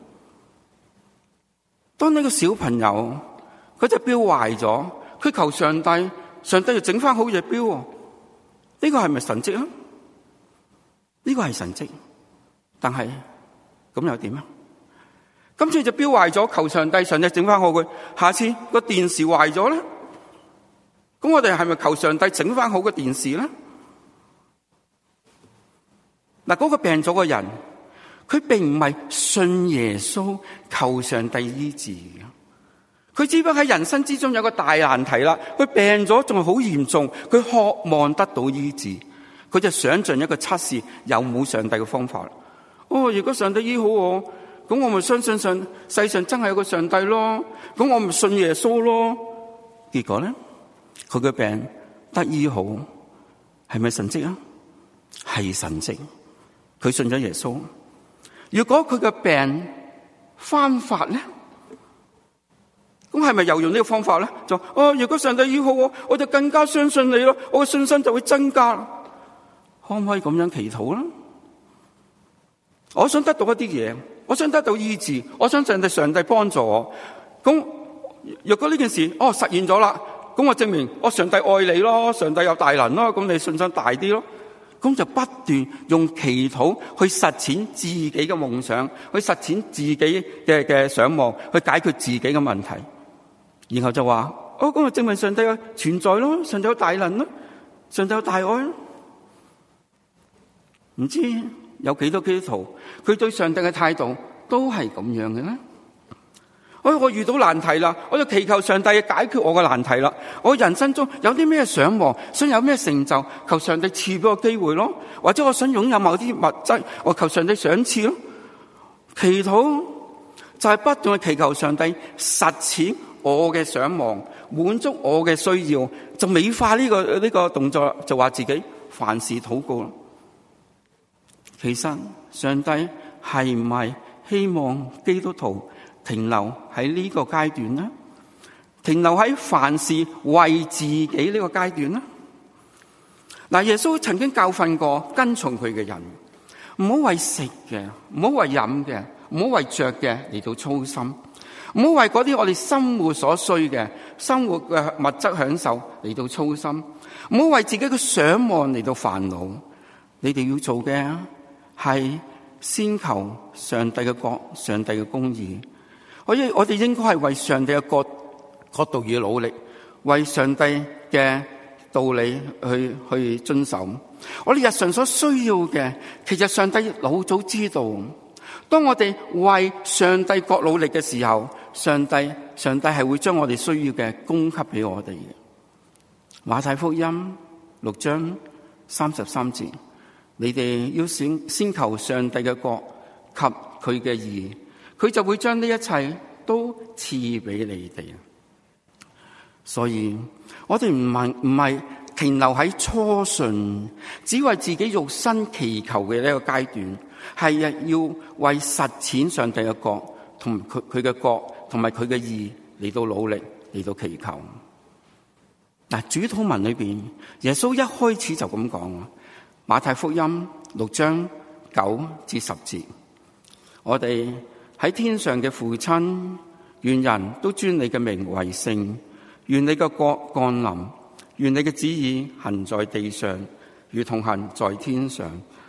當呢個小朋友佢隻錶壞咗，佢求上帝，上帝就整翻好隻錶，呢個係咪神蹟啊？呢個係神蹟，但係咁又點啊？今次隻錶壞咗，求上帝，上帝整翻好佢。下次個電視壞咗咧，咁我哋係咪求上帝整翻好個電視咧？嗰個病咗個人，佢並唔係信耶穌求上帝醫治嘅。佢只不過喺人生之中有個大難題啦，佢病咗仲係好嚴重，佢渴望得到醫治，佢就想盡一個測試有冇上帝嘅方法。如果上帝醫好我，咁我咪相信世上真係有個上帝咯，咁我咪信耶穌咯。結果咧，佢嘅病得醫好，係咪神蹟啊？係神蹟，佢信咗耶穌。如果佢嘅病翻發咧，咁係咪又用呢個方法咧？就如果上帝醫好我就更加相信你咯，我嘅信心就會增加。可唔可以咁樣祈禱啦？我想得到一啲嘢，我想得到醫治，我想上帝幫助我。咁若果呢件事實現咗啦，咁我證明上帝愛你咯，上帝有大能咯，咁你信心大啲咯。咁就不斷用祈禱去實踐自己嘅夢想，去實踐自己嘅想望，去解決自己嘅問題。然後就話咁就證明上帝嘅存在咯，上帝有大能咯，上帝有大愛咯。 唔知有幾多基督徒佢對上帝嘅態度都係咁樣嘅呢？我遇到難題啦，我就祈求上帝解決我嘅難題啦。我人生中有啲咩想望，想有咩成就，求上帝賜俾我機會咯。或者我想擁有某啲物質，我求上帝賞賜咯。祈禱就係不斷去祈求上帝實踐我嘅想望，滿足我嘅需要，就美化呢個動作，就話自己凡事禱告。其實上帝係唔係希望基督徒停留喺呢個階段呢？停留喺凡事為自己呢個階段呢？嗱，耶穌曾經教訓過跟從佢嘅人，唔好為食嘅，唔好為飲嘅，唔好為着嘅嚟到操心，唔好為嗰啲我哋生活所需嘅生活嘅物質享受嚟到操心，唔好為自己嘅想望嚟到煩惱。你哋要做嘅係先求上帝嘅國，上帝嘅公義。我哋應該係為上帝嘅國度而努力，為上帝嘅道理去遵守。我哋日常所需要嘅，其實上帝老早知道。當我哋為上帝國努力嘅時候，上帝係會將我哋需要嘅供給俾我哋嘅。馬太福音6章33節，你哋要先求上帝嘅國及佢嘅義，佢就會將呢一切都賜俾你哋。所以我哋唔係停留喺初信，只為自己肉身祈求嘅呢個階段，係要為實踐上帝嘅國同佢嘅國同埋佢嘅義嚟到努力，嚟到祈求。嗱，主禱文裏邊，耶穌一開始就咁講，馬太福音6章9至10節，我哋喺天上嘅父親，願人都尊你嘅名為聖，願你嘅國降臨，願你嘅旨意行在地上，如同行在天上。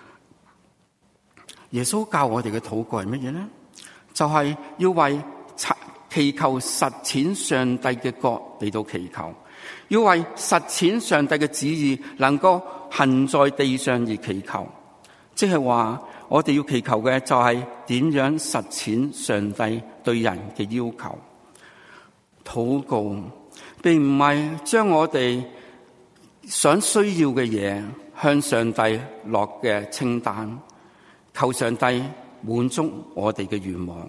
耶穌教我哋嘅禱告係乜嘢呢？就係要為祈求實踐上帝嘅國嚟到祈求，要為實踐上帝嘅旨意能夠行在地上而祈求。即係話我哋要祈求嘅就係點樣實踐上帝對人嘅要求。禱告並唔係將我哋想需要嘅嘢向上帝落嘅清單，求上帝滿足我哋嘅願望。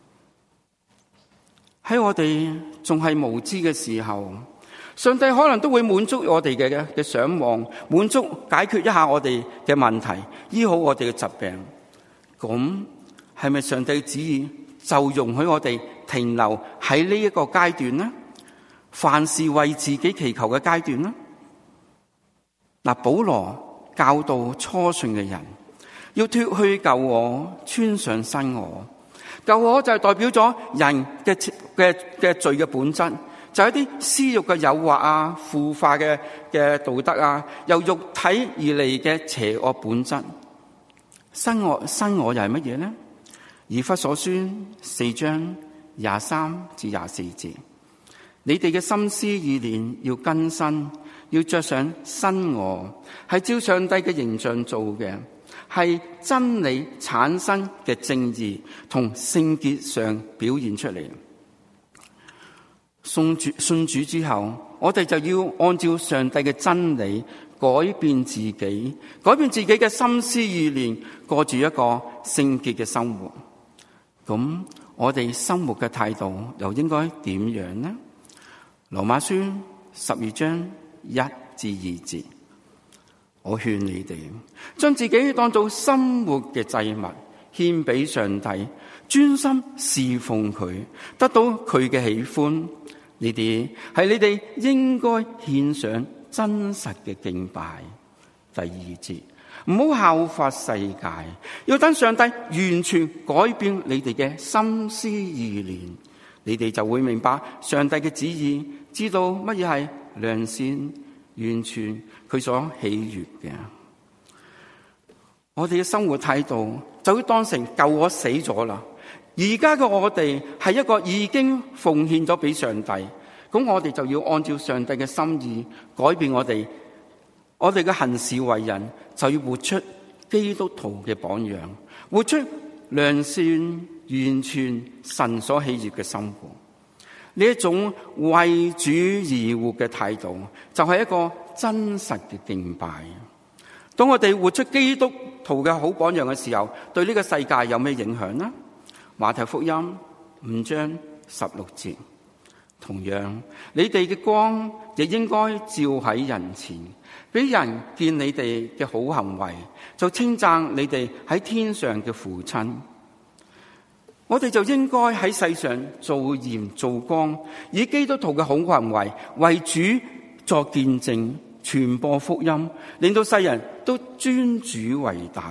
喺我哋仲係無知嘅時候，上帝可能都會滿足我哋嘅想望，滿足解決一下我哋嘅問題，醫好我哋嘅疾病。咁係咪上帝嘅旨意就容許我哋停留喺呢一個階段呢？凡事為自己祈求嘅階段呢？嗱，保羅教導初信嘅人要脫去舊我，穿上新我。舊我就係代表咗人嘅罪嘅本質，就係一啲私欲嘅誘惑啊、腐化嘅道德啊，由肉體而嚟嘅邪惡本質。新我又係乜嘢呢？以弗所書4章23至24節，你哋嘅心思意念要更新，要着上新我，係照上帝嘅形象做嘅，係真理產生嘅正義同聖潔上表現出嚟。信主之後，我哋就要按照上帝嘅真理改變自己，改變自己嘅心思意念，過住一個聖潔嘅生活。咁我哋生活嘅態度又應該點樣呢？羅馬書12章1至2節，我勸你哋將自己當作生活嘅祭物獻俾上帝，專心侍奉佢，得到佢嘅喜歡。呢啲係你哋應該獻上真實嘅敬拜。第2節，唔好效法世界，要等上帝完全改變你哋嘅心思意念，你哋就會明白上帝嘅旨意，知道乜嘢係良善、完全，佢所喜悅嘅。我哋嘅生活態度就會當成舊我死咗啦，而家嘅我哋係一個已經奉獻咗俾上帝，咁我哋就要按照上帝嘅心意改變我哋嘅行事為人，就要活出基督徒嘅榜樣，活出良善、完全、神所喜悅嘅生活。呢一種為主而活嘅態度，就係一個真實嘅敬拜。當我哋活出基督徒嘅好榜樣嘅時候，對呢個世界有咩影響呢？馬太福音5章16節，同樣你哋嘅光亦應該照喺人前，俾人見你哋嘅好行為，就稱讚你哋喺天上嘅父親。我哋就應該喺世上做鹽做光，以基督徒嘅好行為為主作見證，傳播福音，令到世人都尊主為大。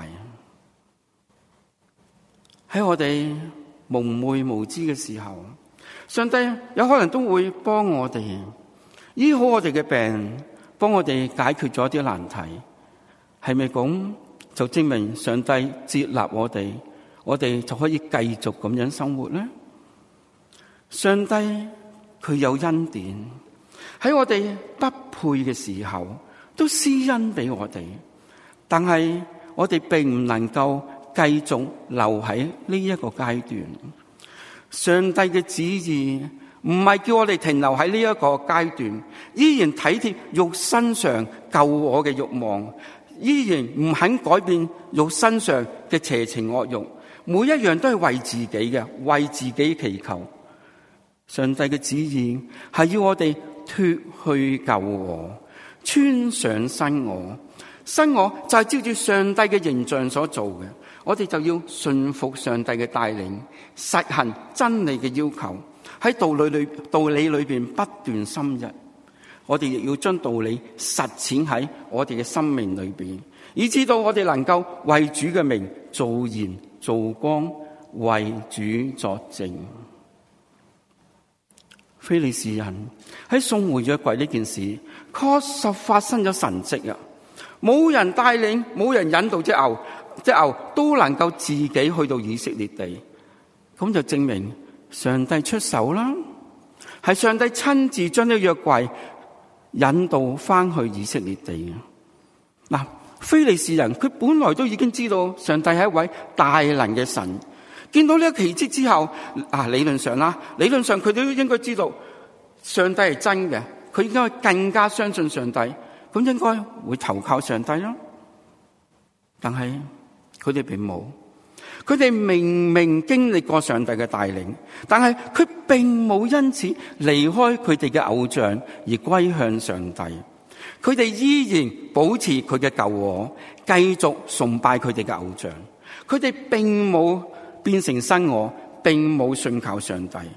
喺我哋蒙昧無知嘅時候，上帝有可能都會幫我哋醫好我哋嘅病，幫我哋解決咗啲難題。係咪咁就證明上帝接納我哋？我哋就可以繼續咁樣生活呢？上帝佢有恩典，喺我哋不配嘅時候都施恩俾我哋，但係我哋並唔能夠繼續留喺呢一個階段。上帝嘅旨意唔係叫我哋停留喺呢一個階段，依然體貼肉身上救我嘅慾望，依然唔肯改變肉身上嘅邪情惡慾。每一樣都係為自己嘅，為自己祈求。上帝嘅旨意係要我哋脫去舊我，穿上新我。新我就係照住上帝嘅形象所做嘅，我哋就要順服上帝嘅帶領，實行真理嘅要求，喺道理裏邊不斷深入。我哋亦要將道理實踐喺我哋嘅生命裏邊，以至到我哋能夠為主嘅名做鹽做光，為主作證。非利士人喺送回約櫃呢件事，確實發生咗神蹟啊！冇人帶領，冇人引導隻牛都能夠自己去到以色列地，咁就證明上帝出手啦，係上帝親自將呢個約櫃引導翻去以色列地。嗱，非利士人佢本來都已經知道上帝係一位大能嘅神，見到呢個奇蹟之後，理論上佢哋都應該知道上帝係真嘅，佢應該更加相信上帝，咁應該會投靠上帝咯。但係佢哋並冇，佢哋明明經歷過上帝嘅帶領，但係佢並冇因此離開佢哋嘅偶像而歸向上帝。佢哋依然保持佢嘅舊我，繼續崇拜佢哋嘅偶像。佢哋並冇變成新我，並冇信靠上帝。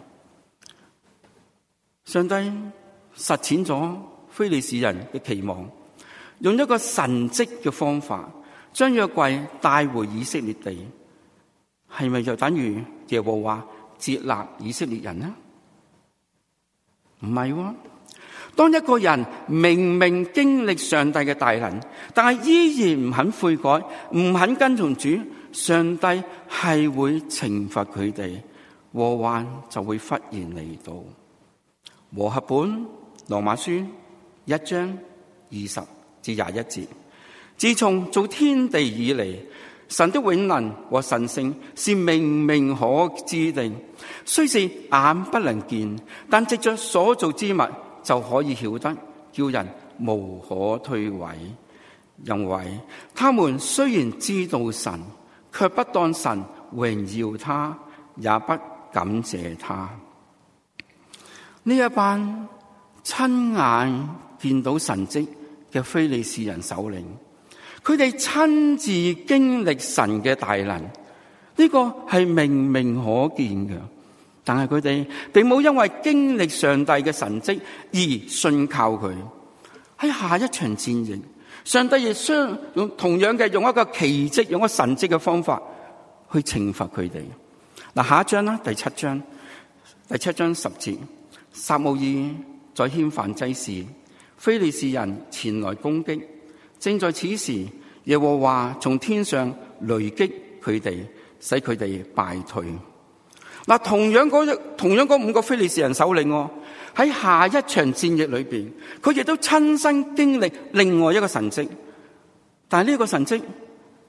上帝實踐咗非利士人嘅期望，用一個神蹟嘅方法，將約櫃帶回以色列地。係咪就等於耶和華接納以色列人呢？唔係喎。當一個人明明經歷上帝嘅大能，但係依然唔肯悔改，唔肯跟從主，上帝係會懲罰佢哋，禍患就會忽然嚟到。和合本羅馬書1章20至21節，自從造天地以嚟，神的永能和神性是明明可知的，雖是眼不能見，但藉着所造之物就可以曉得，叫人無可推諉。因為他們雖然知道神，卻不當神榮耀他，也不感謝他。呢一班親眼見到神蹟嘅非利士人首領，佢哋親自經歷神嘅大能，呢個係明明可見嘅。但係佢哋並冇因為經歷上帝嘅神蹟而信靠佢。喺下一場戰役，上帝亦用同樣嘅用一個奇蹟，用一個神蹟嘅方法去懲罰佢哋。嗱，下一章啦，第七章10節，撒母耳在牽犯祭時，非利士人前來攻擊。正在此時，耶和華從天上雷擊佢哋，使佢哋敗退。嗱，同樣嗰5個非利士人首領喺下一場戰役裏邊，佢亦都親身經歷另外一個神蹟。但係呢個神蹟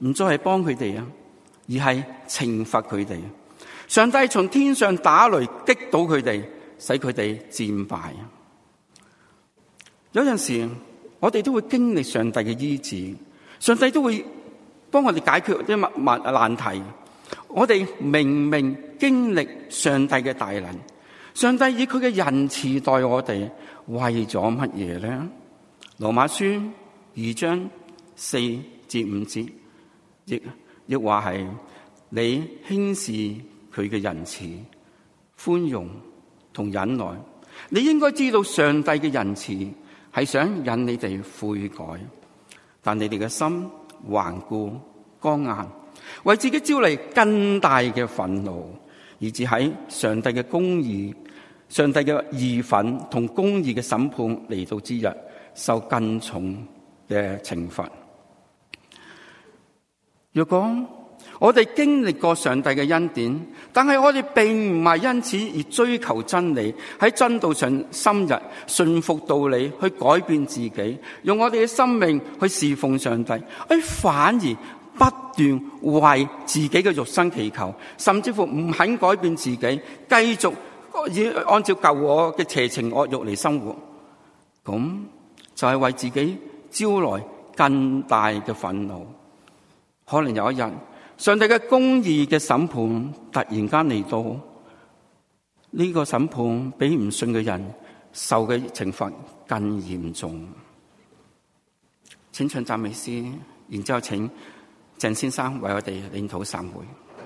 唔再係幫佢哋啊，而係懲罰佢哋。上帝從天上打雷擊倒佢哋，使佢哋戰敗。有陣時我哋都會經歷上帝嘅醫治，上帝都會幫我哋解決啲難題。我哋明明經歷上帝嘅大能，上帝以佢嘅仁慈待我哋，為咗乜嘢呢？羅馬書2章4至5節，亦話係你輕視佢嘅仁慈、寬容同忍耐。你應該知道上帝嘅仁慈係想引你哋悔改，但你哋嘅心頑固剛硬，為自己招嚟更大嘅憤怒，以致喺上帝嘅公義、上帝嘅義憤同公義嘅審判嚟到之日，受更重嘅懲罰。若果我哋經歷過上帝嘅恩典，但係我哋並唔係因此而追求真理，喺真道上深入順服道理，去改變自己，用我哋嘅生命去侍奉上帝，反而不斷為自己嘅肉身祈求，甚至乎唔肯改變自己，繼續以按照舊我嘅邪情惡欲嚟生活，咁就係為自己招來更大嘅憤怒。可能有一日，上帝嘅公義嘅審判突然間嚟到，呢個審判比唔信嘅人受嘅懲罰更嚴重。請唱讚美詩，然之後請鄭先生為我哋領禱散會。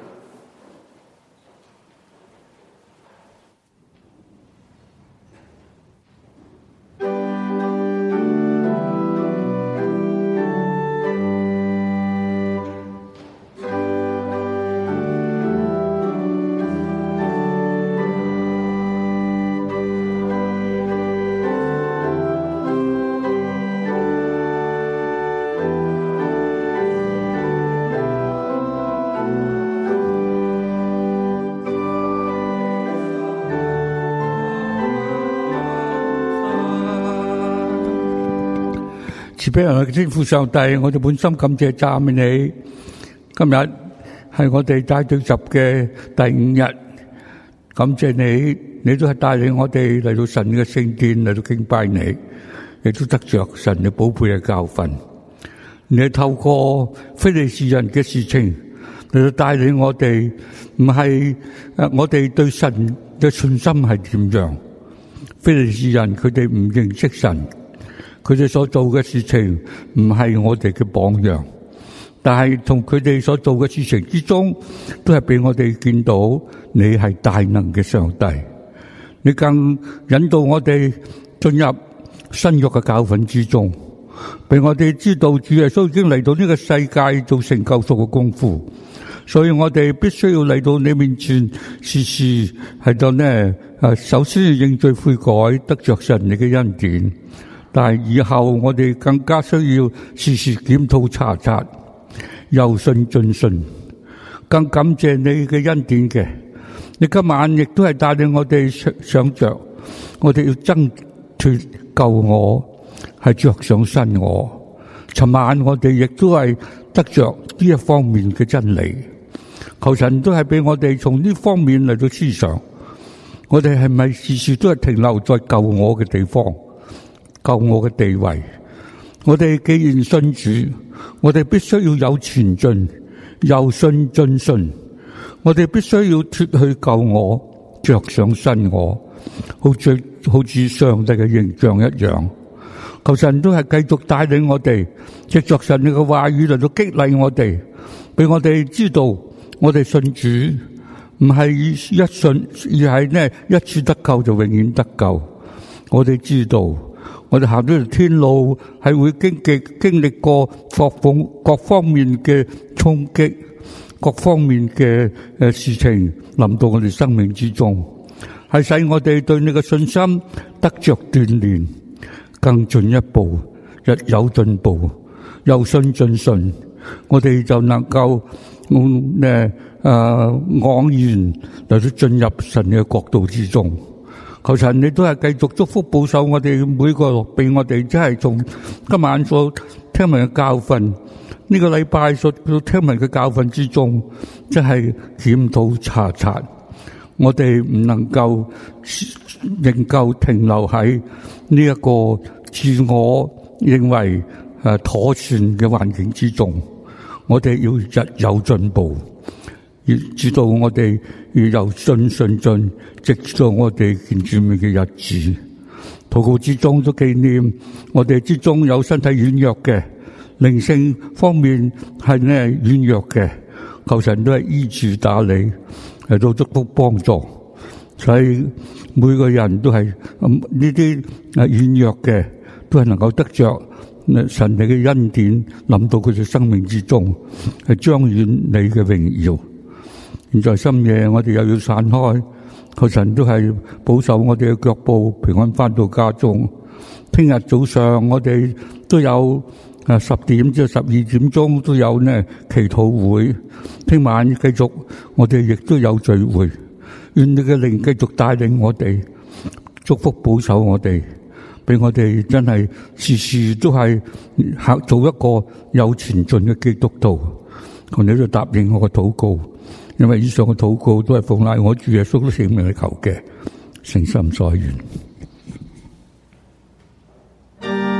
慈悲人嘅天父上帝，我哋本心感謝讚美你。今日係我哋帶隊集嘅第5日，感謝你，你都係帶領我哋嚟到神嘅聖殿嚟到敬拜你，亦都得着神嘅寶貝嘅教訓。你係透過非利士人嘅事情嚟到帶領我哋，唔係我哋對神嘅信心係點樣？非利士人佢哋唔認識神。佢哋所做嘅事情唔係我哋嘅榜樣，但係同佢哋所做嘅事情之中，都係俾我哋見到你係大能嘅上帝。你更引導我哋進入新約嘅教訓之中，俾我哋知道主耶穌已經嚟到呢個世界做成救贖嘅功夫，所以我哋必須要嚟到你面前，時時喺度呢，首先要認罪悔改，得着神你嘅恩典。但係以後我哋更加需要時時檢討查察，由信進信，更感謝你嘅恩典嘅。你今晚亦都係帶領我哋想着，我哋要掙脫舊我，係着上新我。尋晚我哋亦都係得着呢一方面嘅真理，求神都係俾我哋從呢方面嚟到思想，我哋係咪時時都係停留在舊我嘅地方？救我嘅地位，我哋既然信主，我哋必須要有前進，由信進信。我哋必須要脫去舊我，着上新我，好似上帝嘅形象一樣。求神都係繼續帶領我哋，藉着神嘅話語嚟到激勵我哋，俾我哋知道，我哋信主唔係一信，而係呢一次得救就永遠得救。我哋知道。我哋行呢條天路係會經歷過各方面嘅衝擊，各方面嘅事情臨到我哋生命之中，係使我哋對你嘅信心得着鍛煉，更進一步，日有進步，由信進信，我哋就能夠昂然嚟到進入神嘅國度之中。求神你都係繼續祝福保守我哋每個，俾我哋即係從今晚所聽聞嘅教訓， 呢個禮拜所聽聞嘅教訓之中，即係檢討查察，我哋唔能夠仍舊停留喺呢一個自我認為妥善嘅環境之中，我哋要日有進步，要知道我哋要由信，直到我哋見主面嘅日子。禱告之中都紀念我哋之中有身體軟弱嘅，靈性方面係呢軟弱嘅，求神都係醫治打理，嚟到祝福幫助。所以每個人都係呢啲軟弱嘅，都係能夠得着神你嘅恩典，臨到佢哋生命之中，係彰顯你嘅榮耀。現在深夜我哋又要散開，求神都係保守我哋嘅腳步平安返到家中。聽日早上我哋都有10點至12點鐘都有呢祈禱會。聽晚繼續我哋亦都有聚會。願你嘅靈繼續帶領我哋，祝福保守我哋，俾我哋真係時時都係做一個有前進嘅基督徒。求你都答應我嘅禱告，因為以上嘅禱告都係奉賴我主耶穌的聖名嚟求嘅，誠心所願。